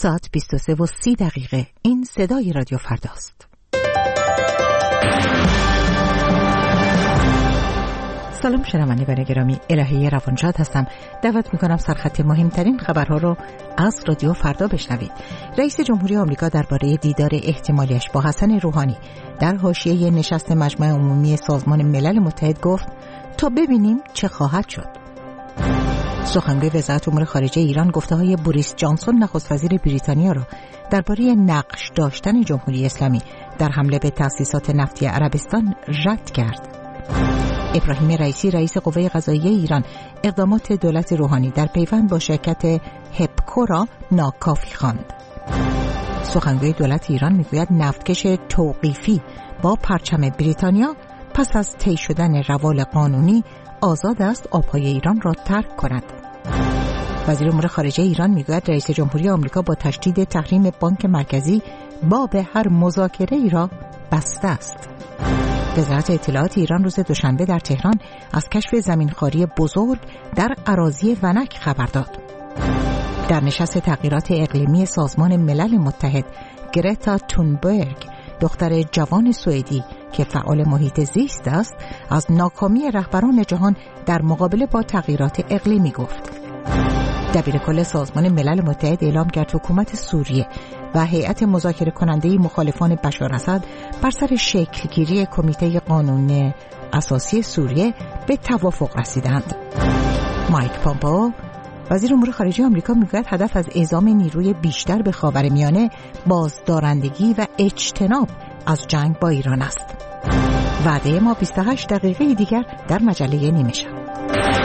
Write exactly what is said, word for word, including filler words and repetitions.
ساعت بیست و سه و سی دقیقه. این صدای رادیو فرداست. سلام شنوندگان گرامی، الهی روانشاد هستم. دعوت میکنم سرخط مهمترین خبرها رو از رادیو فردا بشنوید. رئیس جمهوری آمریکا درباره دیدار احتمالیش با حسن روحانی در حاشیه نشست مجمع عمومی سازمان ملل متحد گفت تا ببینیم چه خواهد شد. سخنگوی وزارت امور خارجه ایران گفته‌های بوریس جانسون نخست وزیر بریتانیا را درباره نقش داشتن جمهوری اسلامی در حمله به تأسیسات نفتی عربستان رد کرد. ابراهیم رئیسی رئیس قوه قضاییه ایران اقدامات دولت روحانی در پیوند با شرکت هپکو را ناکافی خواند. سخنگوی دولت ایران میگوید نفتکش توقیفی با پرچم بریتانیا پس از طی شدن روال قانونی آزاد است آبهای ایران را ترک کند. وزیر امور خارجه ایران میگوید رئیس جمهوری آمریکا با تشدید تحریم بانک مرکزی باب هر مذاکره ای را بسته است. وزارت اطلاعات ایران روز دوشنبه در تهران از کشف زمینخواری بزرگ در اراضی ونک خبر داد. در نشست تغییرات اقلیمی سازمان ملل متحد، گرتا تونبرگ، دختر جوان سوئدی که فعال محیط زیست است، از ناکامی رهبران جهان در مقابله با تغییرات اقلیمی گفت. دبیرکل سازمان ملل متحد اعلام کرد حکومت سوریه و هیئت مذاکره کننده مخالفان بشار اسد بر سر شکلگیری کمیته قانون اساسی سوریه به توافق رسیدند. مایک پامپئو وزیر امور خارجه آمریکا میگوید هدف از اعزام نیروی بیشتر به خاورمیانه بازدارندگی و اجتناب از جنگ با ایران است. وعده ما بیست و هشت دقیقه دیگر در مجله نیمه شب.